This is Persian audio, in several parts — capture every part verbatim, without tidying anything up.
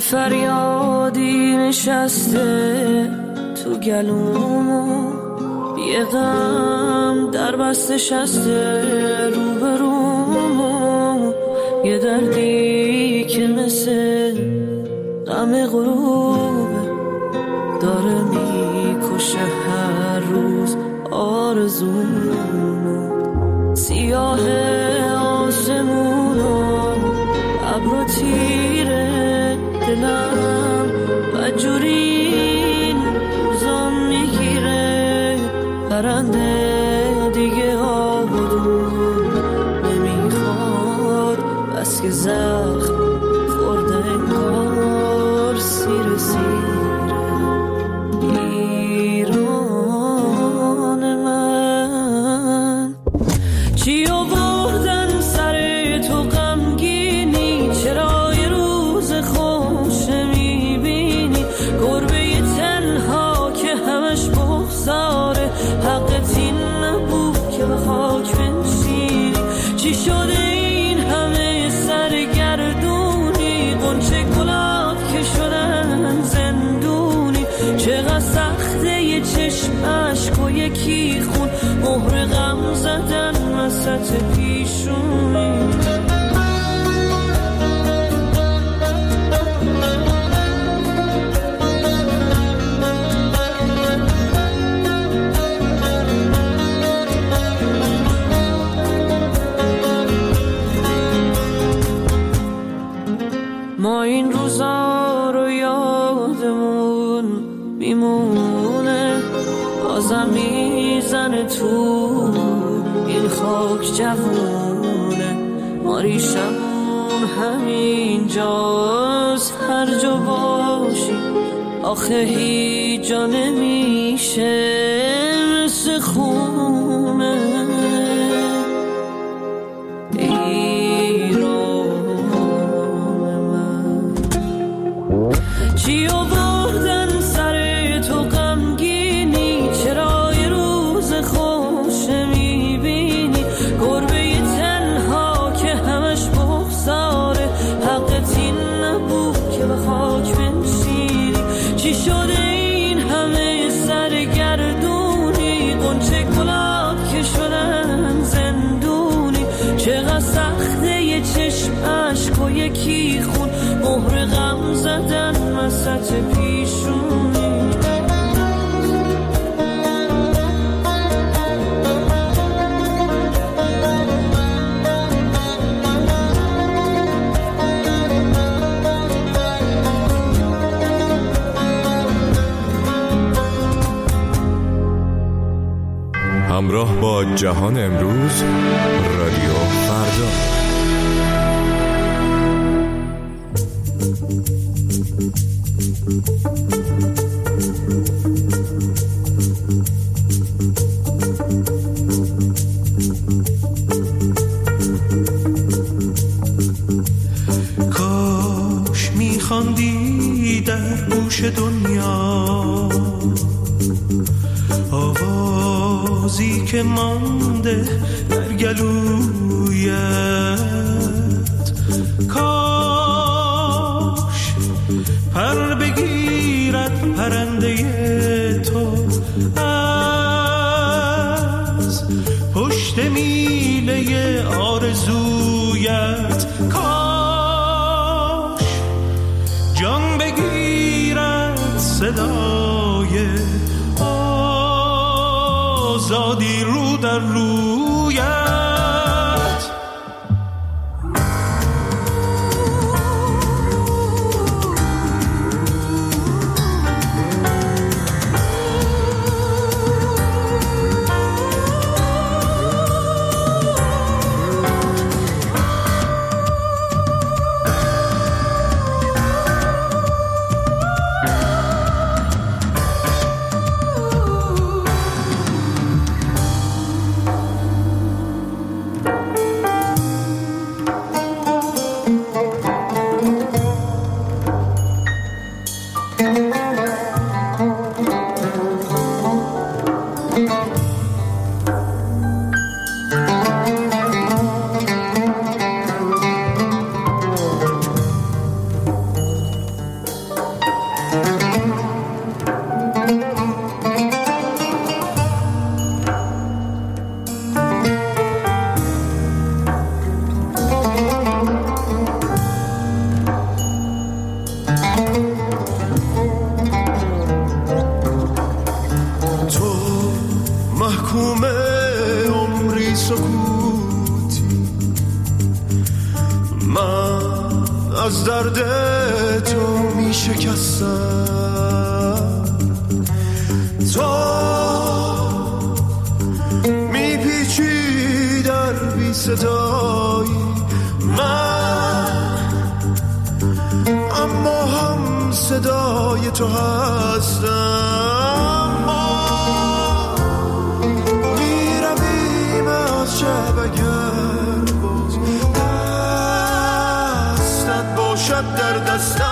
فریادی نشسته تو گلومو، یه غم در بست نشسته روبرومو، یه دردی که مثل غم غروبه داره میکشه هر روز آرزومو. سیاه آسمونو ابرو تیره دلم بدجورین روزام میگیره، پرنده دیگه آبادون نمیخواد بس که زخم خورده انگار سیر سیره. ایران من چی آوردن سر تو غمگینی، چرا یه روز خوش میبینی، گربه تنها که همش بغضاره، حقت این نبود که به خاک بنشینی، چی شده این همه سرگردونی، غنچه گلاب که شدن زندونی، چقدر سخته یه چشم عشق و یکی خون، مهر غم زدن وسط پیشونی. ما این روزا رو یادمون میمونه، بازم میزنه تو این خاک جوونه، ما ریشمون همین جاست هر جا باشی، آخه هیچ جا نمیشه مثل خونه. چی آوردن سر تو غمگینی، چرا یه روز خوش میبینی، گربه تنها که همش بغضاره، حقت این نبود که به خاک بنشینی، چی شده این همه سرگردونی، غنچه گلاب که شدن زندونی، چقدر سخته یه چشم عشق و یکی خون، مهر غم زدن وسط پیشونی. همراه با جهان امروز، رادیو فردا. کاش میخواندی در گوش دنیا آوازی که مانده در گلویت، کاش پر بگیرد پرنده تو از پشت میله آرزویت، کاش جان بگیرد صدای آزادی رو در رویت. محکوم عمری سکوتی، من از درد تو می شکستم، تو می پیچی در بی صدایی، من اما هم صدای تو هستم. ما می رویم از شب اگر باز دستت باشد در دستم.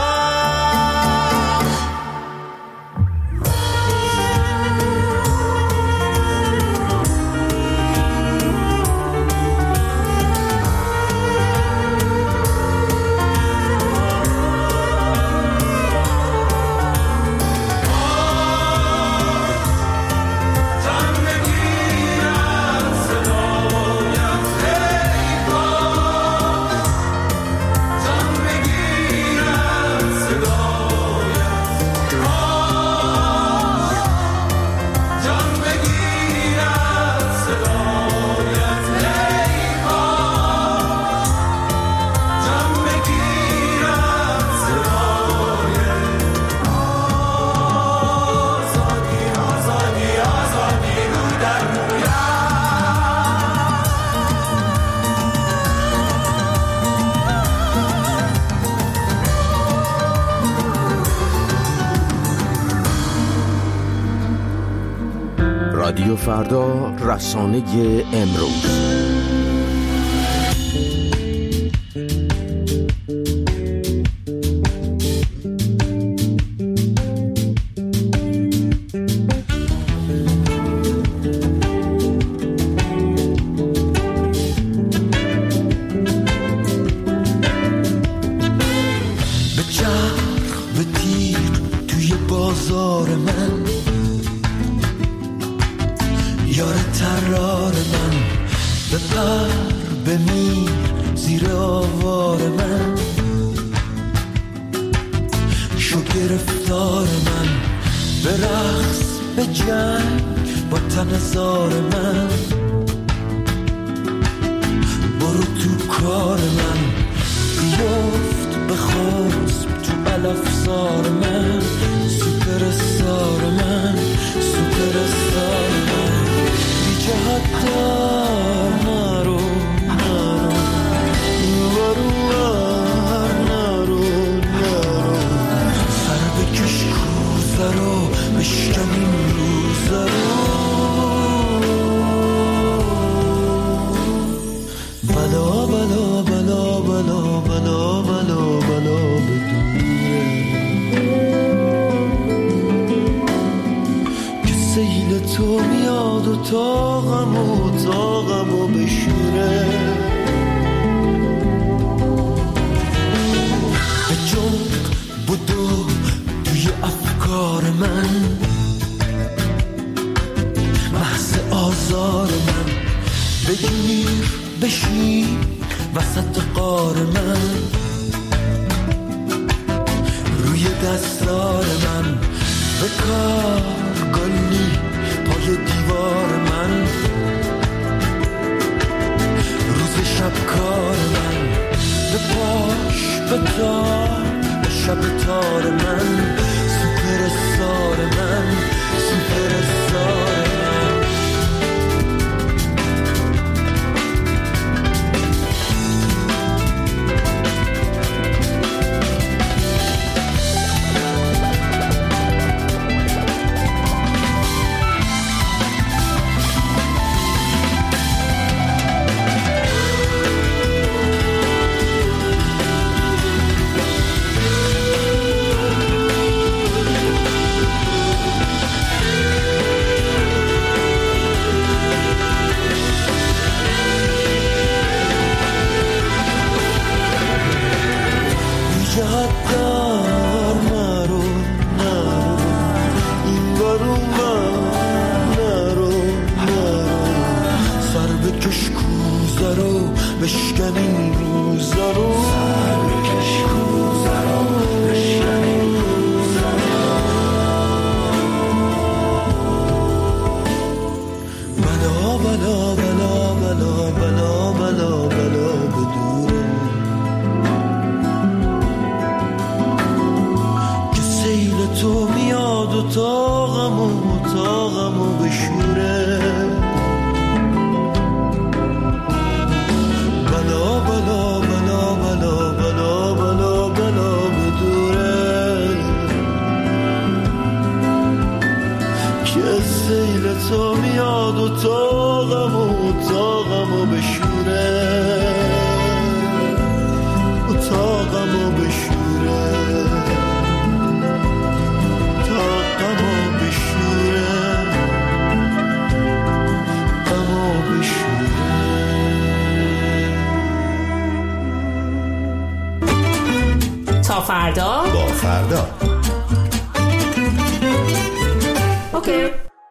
رادیو فردا، رسانه امروز. به چرخ به تیر توی بازار من، یار ترار من، به پر بمیر زیر آوار من، شو گرفتار من، به رقص به جنگ با تن زار من، برو تو کار من، بیفت به خسب تو علفزار من، سوپر استار من، سوپر استار من، جهت دار نرو نرو نرو نرو نرو، سر بکش کوزه رو بشکن این روزه رو، بلا بلا بلا بلا بلا بلا بلا بدوره که سیل تو میاد و تاقم و تاقم و بشوره، به جنب بودو توی افکار من، محض آزار من، بگیر بشین وسط قار من، روی دستار من، به کار گلی پای دیوار من، روز شب کار من، به پاش به تار به شب تار من، سوپر سار من، سوپر سار من. تو میاد و تاقمو تاقمو بشوره و تاقمو بشوره تاقمو بشوره غمو بشوره. تا فردا با فردا. اوکی.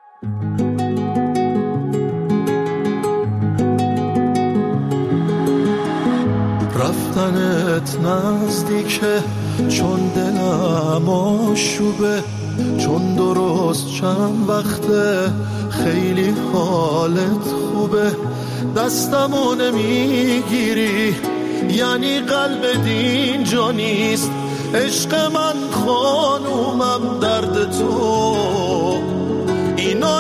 رفتنت نزدیکه چون دلم آشوبه، چون درست چند وقته خیلی حالت خوبه. دستمو نمیگیری یعنی قلب دین جا نیست. عشق من خانومم درد تو اینا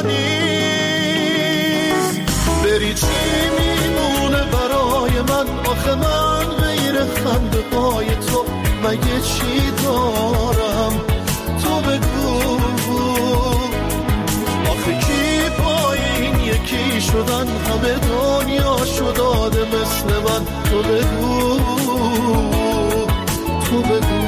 نیست. بری چی میمونه برای من؟ آخه من غیر خنده های تو مگه چی دارم؟ تو بگو آخه کی پای این یکی شدن؟ همه دنیا شداده مثل من. تو بگو تو بگو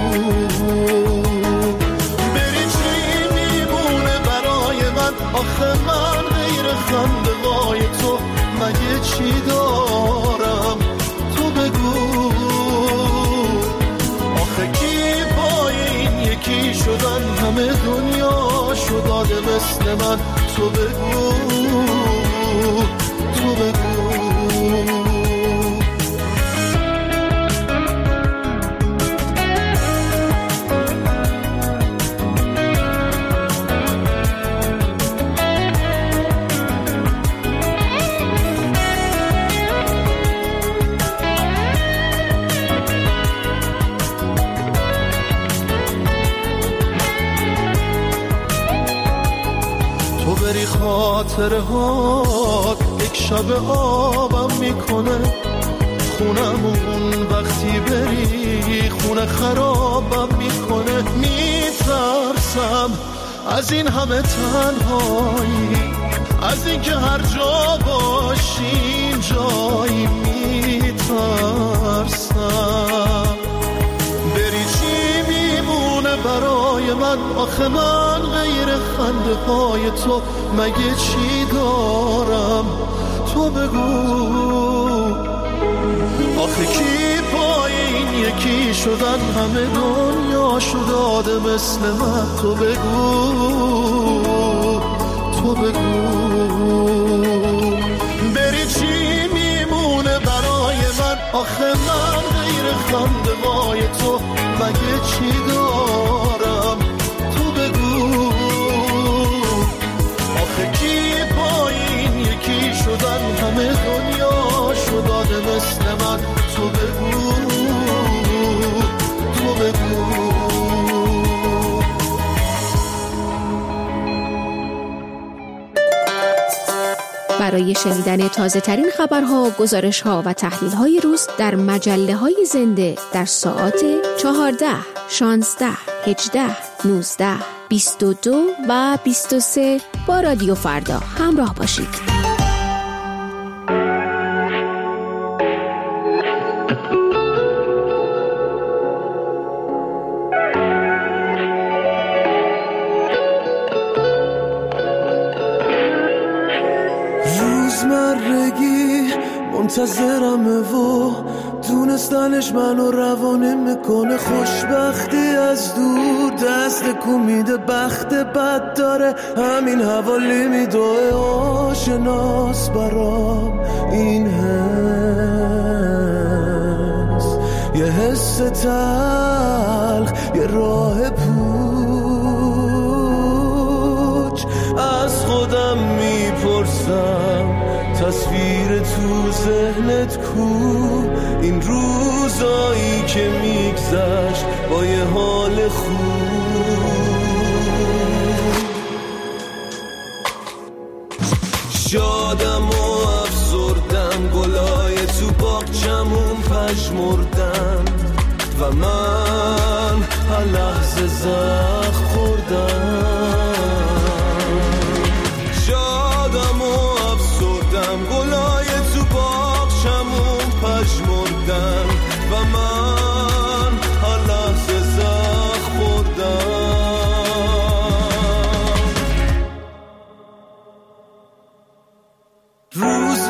بری چی میمونه برای من؟ آخه من غیر خنده های تو مگه چی دارم؟ تو بگو آخه کی پای این یکی شدن؟ همه دنیا شداده مثل من. تو بگو تو بگو. بری خاطره ها یک شب آبم میکنه. خونمون وقتی بری خونه خرابم میکنه. میترسم از این همه تنهایی، از این که هر جا باشی جایی. میترسم بری چی میمونه برای من؟ آخه من غیر خنده های تو مگه چی دارم؟ تو بگو آخه کی پای این یکی شدن؟ همه دنیا شداده مثل من. تو بگو تو بگو بری چی میمونه برای من؟ آخه من غیر خنده های تو مگه چی دارم؟ تو بگو آخه کی پای این یکی شدن؟ همه دنیا شداده مثل من. تو بگو تو بگو. برای شنیدن تازه ترین خبرها، گزارش‌ها و تحلیل‌های روز در مجله‌های زنده در ساعات چهارده، شانزده، هجده، نوزده، بیست و دو و بیست و سه با رادیو فردا همراه باشید. روزمرگی منتظرمه و دونستنش منو روانه میکنه. خوشبختی از دور دست کو میده، بخت بد داره همین حوالی میدوه. آشناس برام این حس، یه حس تلخ، یه راه پوچ. از خودم میپرسم تصویر تو ذهنت کو؟ این روزایی که میگذشت با یه حال خوب. شادم و افسردم، گلای تو باغچمون پژمردن و من هر لحظه زخم خوردم.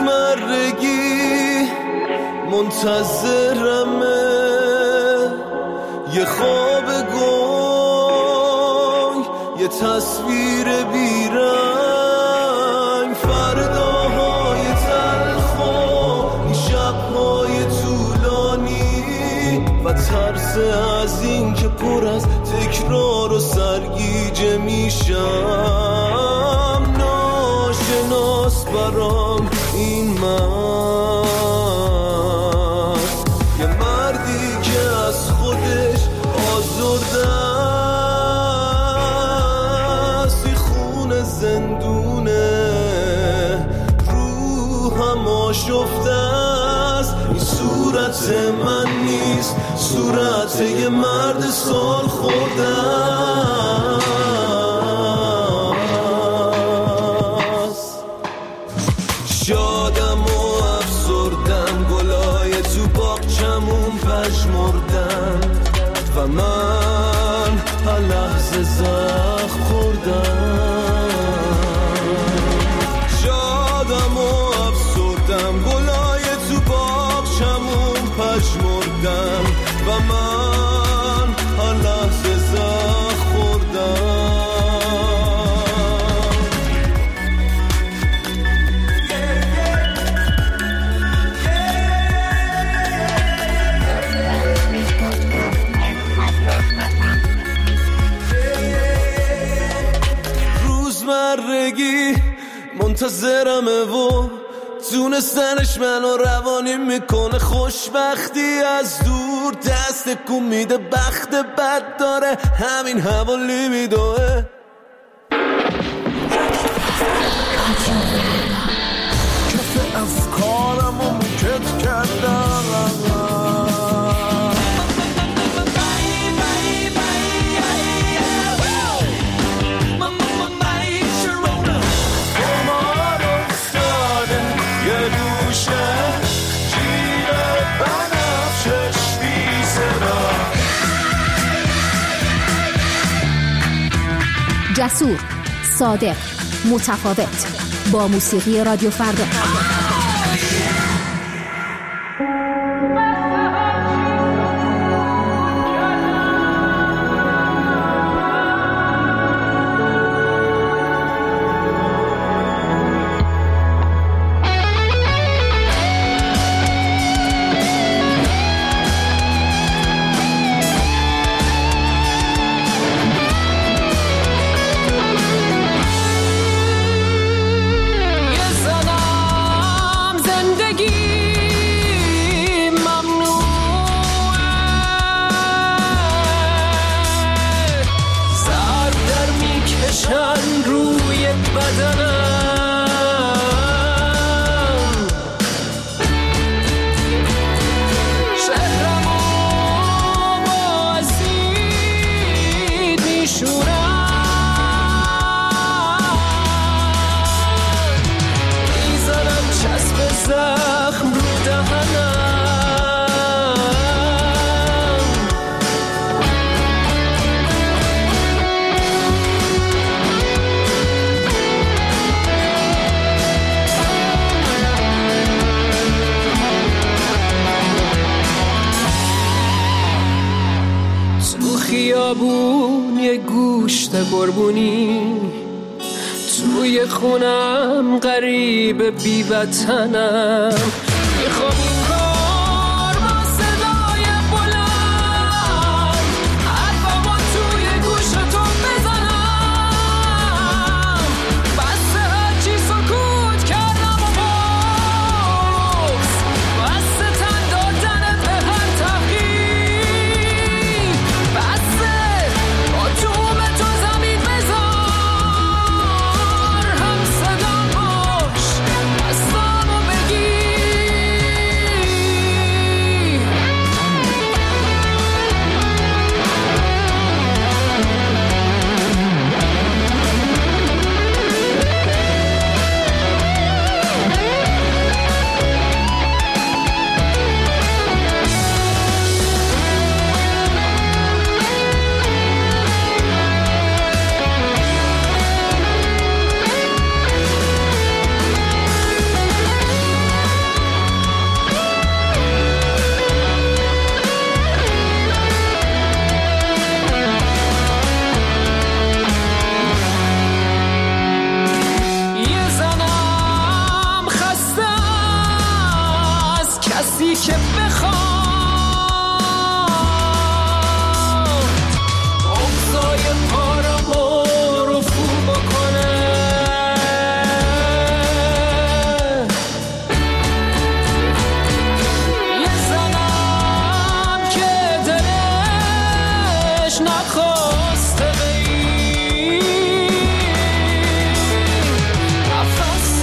روزمرگی منتظرمه، یه خواب گنگ، یه تصویر بیرنگ، فرداهای تلخ و این شبهای طولانی و ترس از این که پر از تکرار و سرگیجه میشم. ناشناس برام این مرد، یه مردی که از خودش آزرده است، این خون زندونه، روحم آشفته است. این صورت من نیست، صورت یه مرد سال خورده است. شادم و افسردم، گلای تو باغچمون پژمردن و من هر لحظه زخم خوردم. شادم و افسردم، گلای تو باغچمون پژمردن و من هر لحظه زخم خوردم. روزمرگی منتظرمه و تونستنش منو روانی میکنه. خوشبختی از دور دست کن میده، بخت بد داره همین حوالی میدوه. کف افکارم رو موکت کردم، جسور، صادق، متفاوت، با موسیقی رادیو فردا. خیابون یه گوشت قربونی، توی خونم غریب بی وطنم، میخوام این کار با صدای بلند حرفمو توی گوشتون بزنم، بسته هرچی سکوت کردم و بغض، بسته تن دادنت به هر تحقیر، بسته با دوم تو زمین بذار، هم صدام باش دستامو بگیر. وقتی که بخوام اقصای پارمو رفو بکنه. یه زنم که دلش نخواسته بی نفس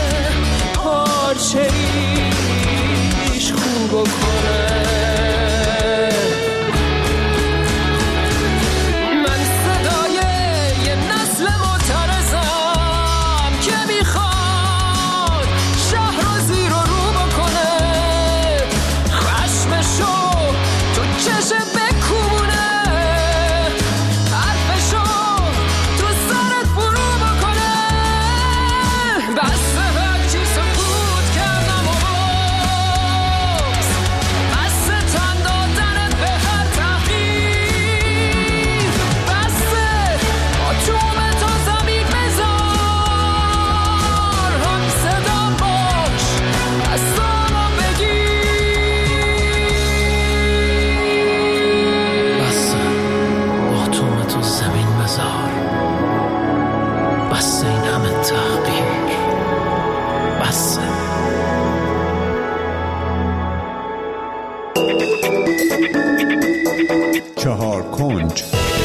پارچه‌ایش خوب بکنه. من صدای یه نسل معترضم که میخواد شهر رو زیر و رو بکنه. خشمشو تو چشم بکونه، حرفشو تو سرت فرو بکنه. بس هر چی سکوت کردم و باز بس تن دادنت به هر تحقیر. بس با تومه تا زمین بذار، هم صدام باش دستامو بگیر. بس با تومه تو زمین بذار، بس این همه تحقیر. بس چهار کنج.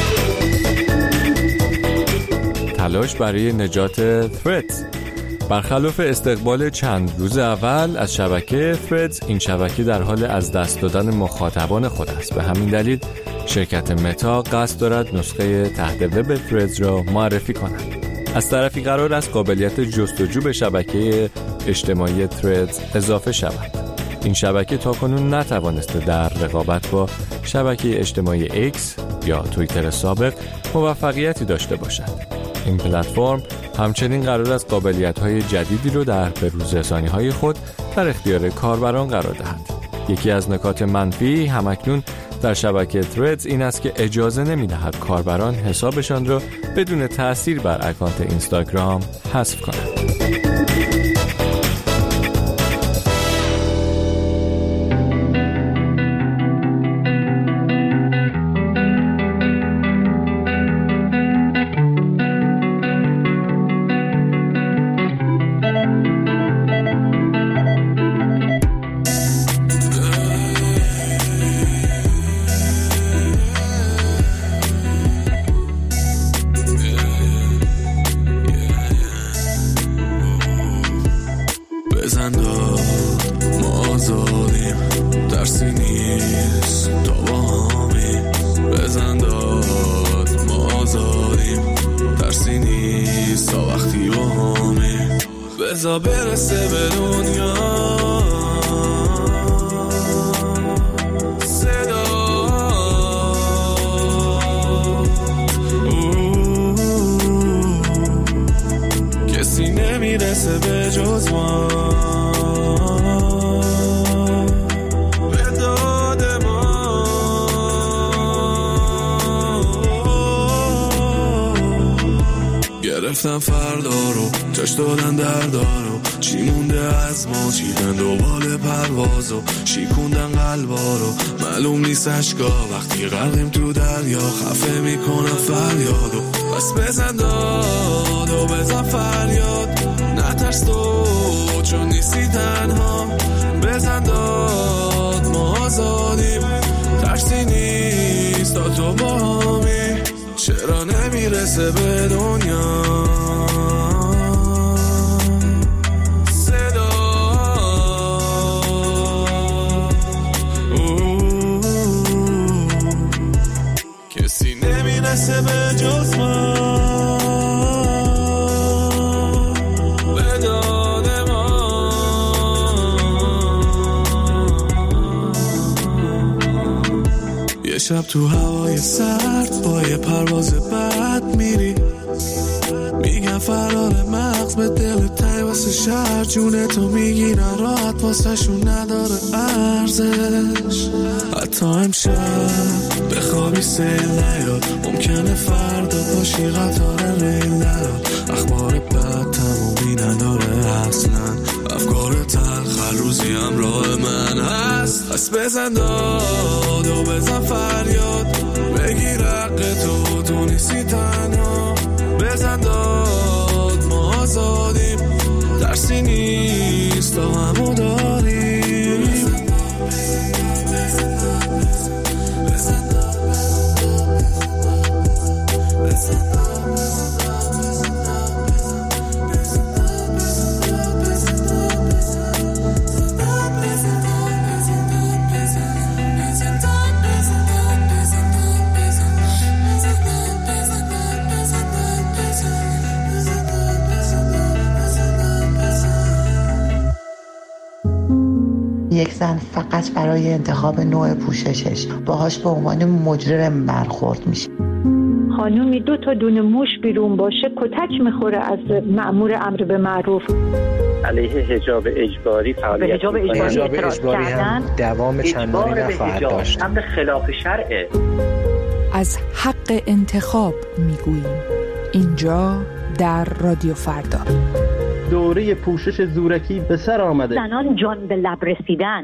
تلاش برای نجات Threads. برخلاف استقبال چند روز اول از شبکه Threads، این شبکه در حال از دست دادن مخاطبان خود است. به همین دلیل شرکت متا قصد دارد نسخه تحت وب Threads را معرفی کند. از طرفی قرار است قابلیت جستجو به شبکه اجتماعی Threads اضافه شود. این شبکه تاکنون نتوانسته در رقابت با شبکه اجتماعی X یا توییتر سابق موفقیتی داشته باشد. این پلتفرم همچنین قرار است قابلیت‌های جدیدی رو در بروزرسانی‌های خود در اختیار کاربران قرار دهد. یکی از نکات منفی همکنون در شبکه Threads این است که اجازه نمی‌دهد کاربران حسابشان را بدون تأثیر بر اکانت اینستاگرام حذف کنند. بزن داد ما آزادیم، درسی نیست تا با همی. بزن داد ما آزادیم، درسی نیست تا وقتی با همی. بزا برسه به دنیا صدا، کسی نمیرسه به جز ما. به داد ما گرفتم فردا رو، جاش دادن دردارو. چی مونده از ما، چیدن دوباره پروازو. شیکوندن قلبا رو، معلوم نیست اشکا. وقتی غرقیم تو دریا خفه میکنم فریادو. بس بزن داد و بزن فریاد، نترس تو چون نیستی تنها. بزن داد ما آزادیم، ترسی نیست تا تو با همی. چرا نمیرسه به دنیا صدا، کسی نمیرسه به جز ما. به داد ما یه شب تو هوای سرد با یه پرواز بد میری. میگن فرار مغز به دل تای واسه شهر. جونه تو میگیرن راحت واسه شون نداره ارزش. حتی امشب بخوابی سیل نیاد، ممکنه فردا باشی قطار ریل نیاد. اخبار بد تمومی نداره اصلا، افکار تلخ روزی همراه من. پس بزن داد و بزن فریاد، بگیر حق تو، تو نیستی تنها. بزن داد ما آزادیم، درسی نیست تا همو داریم. یک زن فقط برای انتخاب نوع پوششش باهاش به عنوان مجرم برخورد میشه. خانومی دو تا دونه موش بیرون باشه کتک میخوره از مأمور امر به معروف. علیه حجاب اجباری فعالیت حجاب اجباری, حجاب اجباری هم دوام چندانی نخواهد داشت. امر خلاف شرعه. از حق انتخاب میگوییم اینجا در رادیو فردا. دوره پوشش زورکی به سر آمده. زنان جان به لب رسیدن.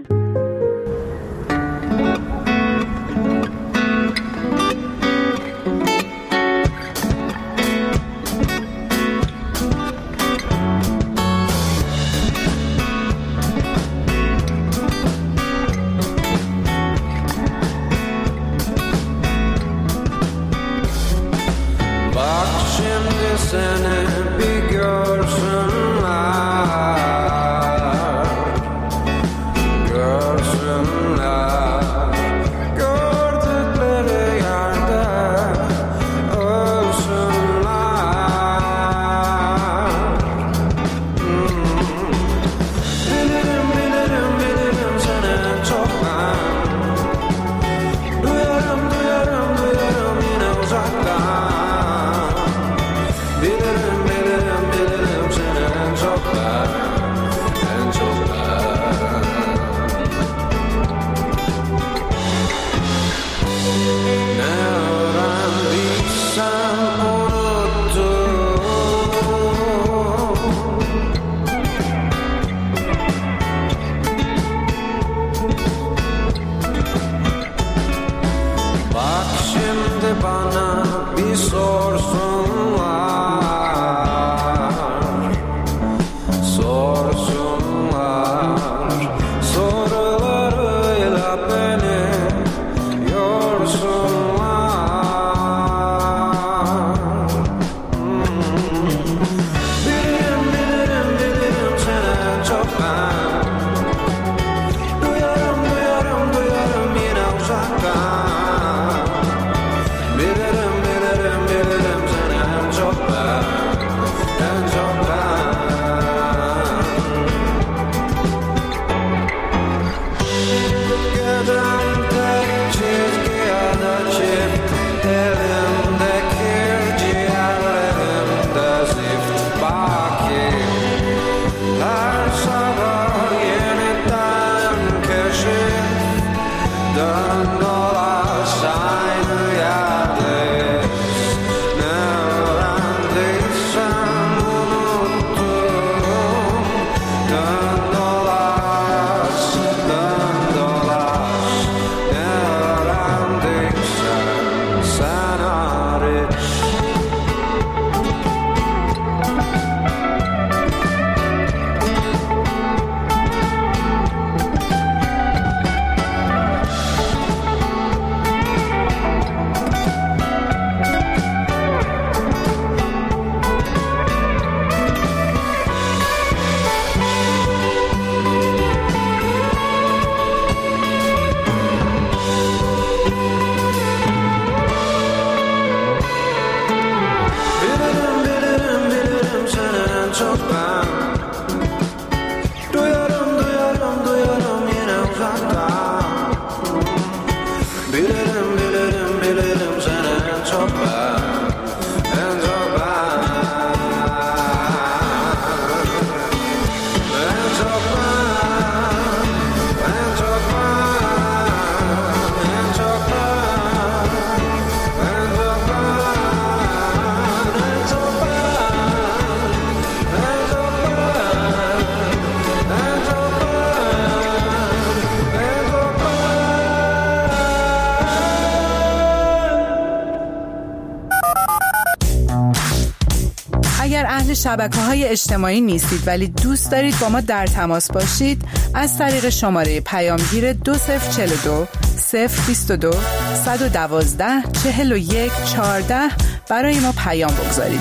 شبکه‌های اجتماعی نیستید ولی دوست دارید با ما در تماس باشید، از طریق شماره پیامگیر دو صفر چهل و دو صفر بیست و دو صد و دوازده چهل و یک چهارده برای ما پیام بگذارید.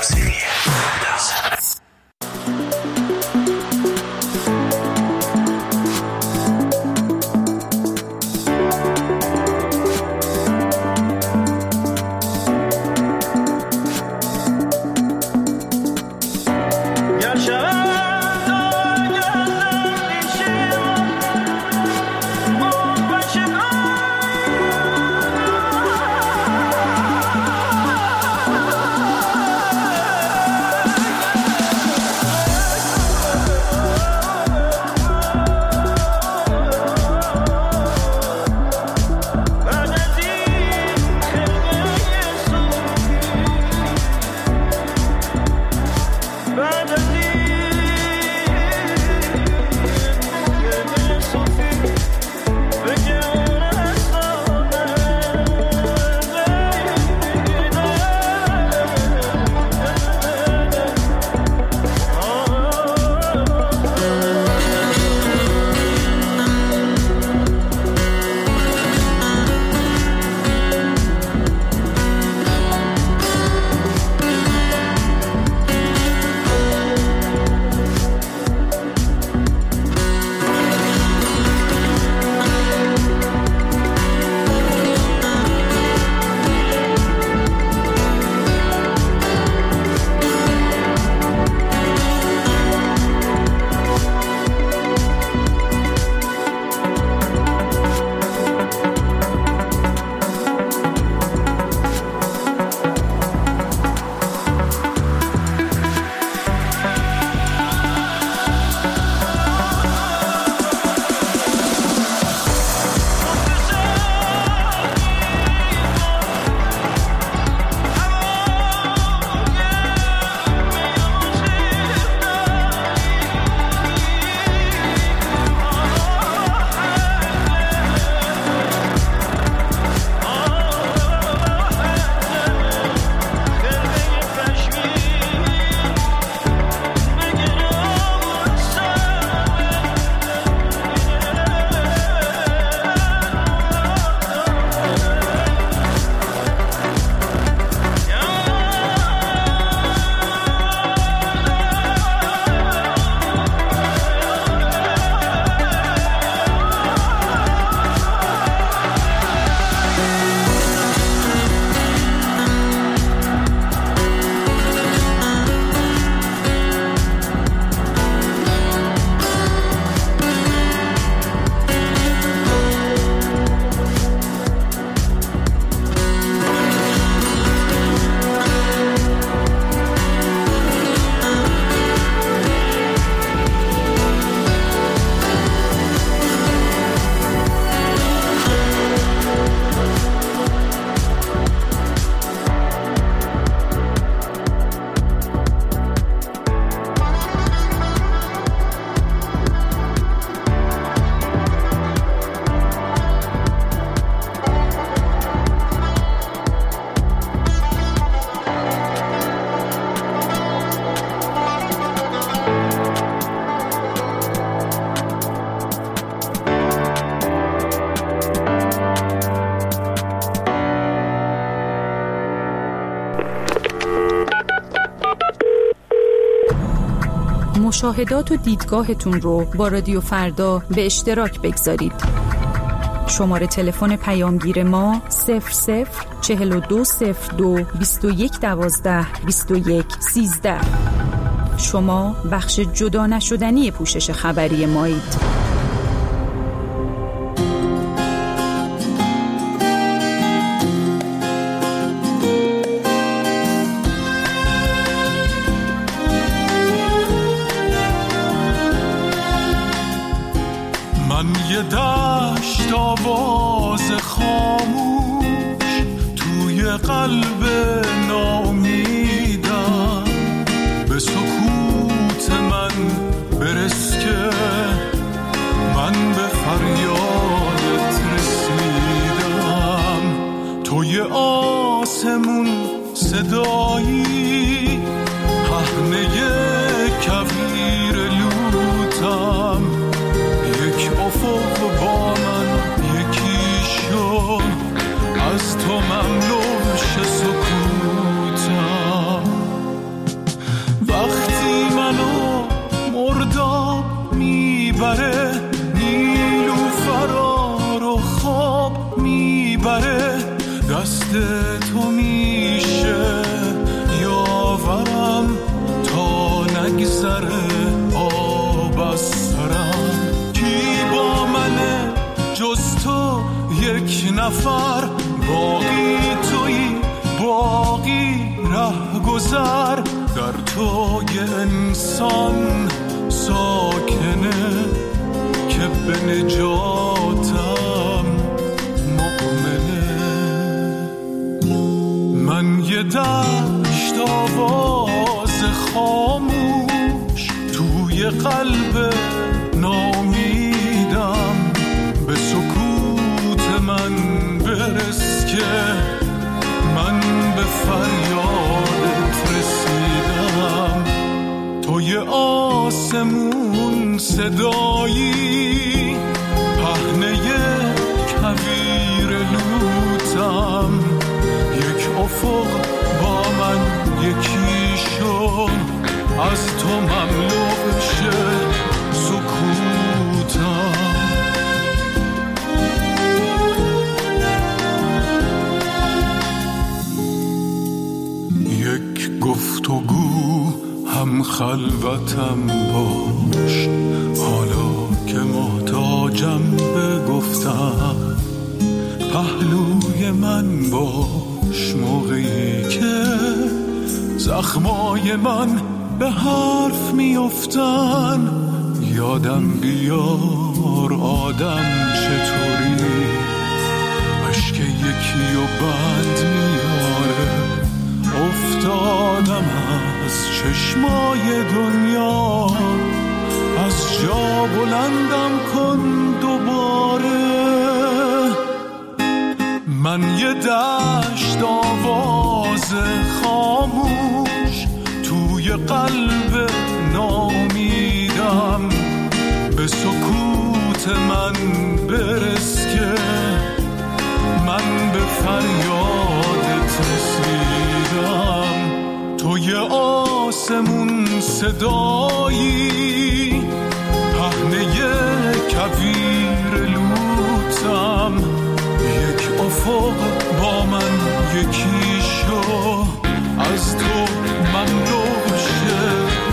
مشاهدات و دیدگاهتون رو با رادیو فردا به اشتراک بگذارید. شماره تلفن پیامگیر ما صفر صفر چهل و دو صفر دو بیست و یک دوازده بیست و یک سیزده. شما بخش جدا نشدنی پوشش خبری مایید. یه دشت آواز خاموش توی قلب نامیدم، به سکوت من برس که من به فریادت رسیدم. توی آسمون صدایی پهنه میبره، نیلوفرا رو خواب میبره، دست تو میشه یاورم تا نگذره آب از سرم. کی با منه جز تو یک نفر، باقی تویی باقی ره گذر، در تو یه انسان ساکنه که به نجاتم مؤمنه. من یه دشت آواز خاموش توی قلب نامیدم، به سکوت من برس که من به فریادت رسیدم. توی آسمون صدایی، پهنه کویر لوتم، یک افق با من یکی شو، از تو مملو شه سکوتم. یک گفتگو هم خلوتم باش، حالا که محتاجم بگفتم، پهلوی من باش موقعی که زخمای من به حرف میافتن. یادم بیار آدم چطوری، عشق یکی و بند میاره. افتادم از چشمای دنیا، از جا بلندم کن دوباره. من یه دشت آواز خاموش توی قلب نامیدم، به سکوت من برس که من به فریادت رسیدم. توی آسمون صدایی، پهنه کویر لوتم، یک افق با من یکی شو، از تو مملو شه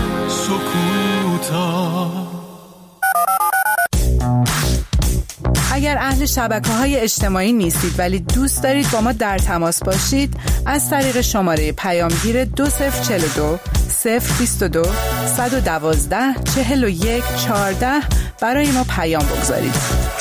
سکوتم. اگر اهل شبکه‌های اجتماعی نیستید ولی دوست دارید با ما در تماس باشید، از طریق شماره پیامگیر دو صفر چهل و دو صفر بیست و دو صد و دوازده چهل و یک چهارده برای ما پیام بگذارید.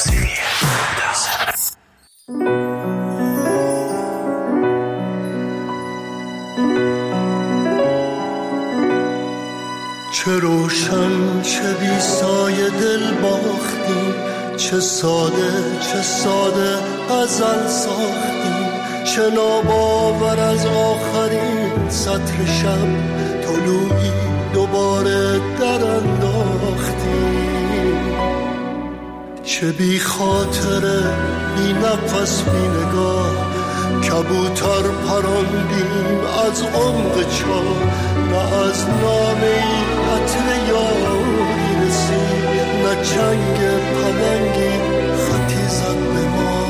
چه روشن چه بی سایه دل باختیم، چه ساده چه ساده ازل ساختیم، چه ناباور از آخرین سطر شب طلوعی دوباره در انداختیم. چه بی خاطره بی نفس بی نگاه، کبوتر پراندیم از عمق چاه، نه از نامه عطر یاری رسید، نه چنگ پلنگی خطی زد به ما.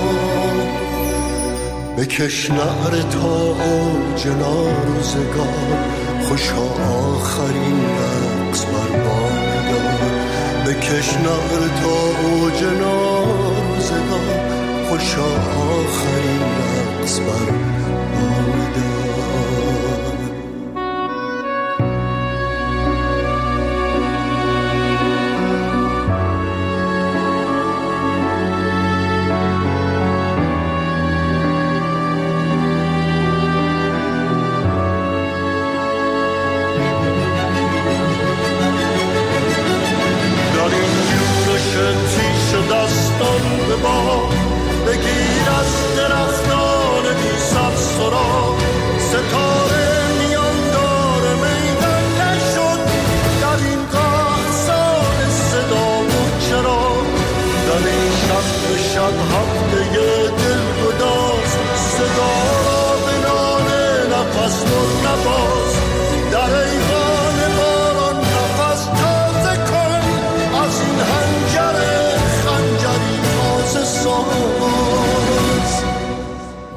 بکش نعره تا اوج روزگار، خوشا آخرین رقص بر بام دار. بکش نعره تا اوج روزگار، خوشا آخرین رقص بر بام دار. بگیر از درختان بی سر سرا،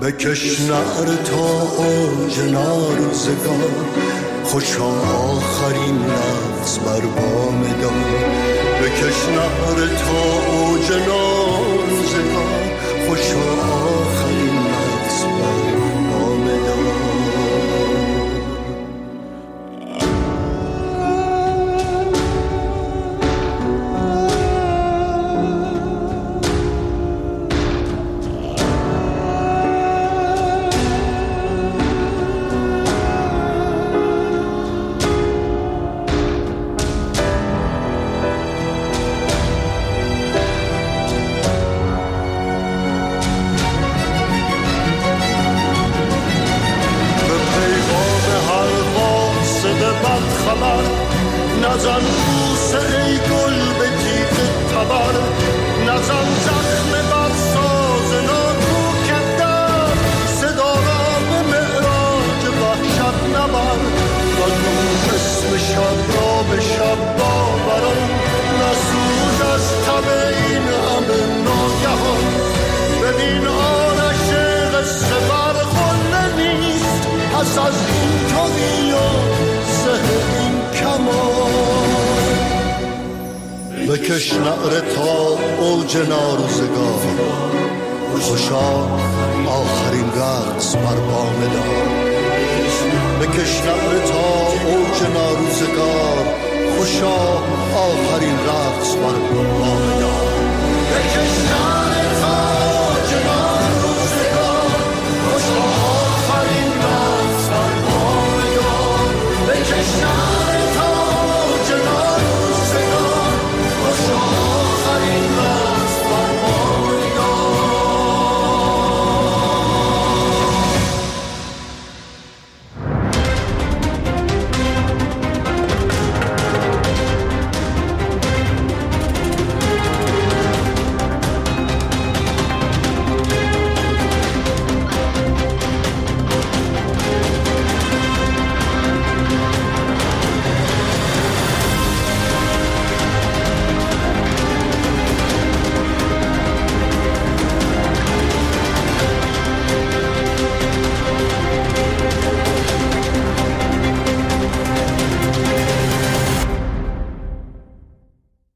بکش نعره تا اوج ناروزگار، خوشا آخرین لحظ بر بام دار. بکش نعره تا اوج ناروزگار، خوشا آخرین لحظ بر بام دار. نزن بوسه ای گل به تیغ تبر، نزن زخم بر ساز ناکو کردن، صدا را به معراج وحشت نبر. نگو اسم شب را به شب باوران، نسوز از تب این همه ناگهان. ببین آرش قصه برخوره نیست، پس از این توی و سه این کمان. بکش نعره تا اوج ناروزگار، خوشا آخرین رقص بر بام دار. بکش نعره تا اوج ناروزگار، خوشا آخرین رقص بر بام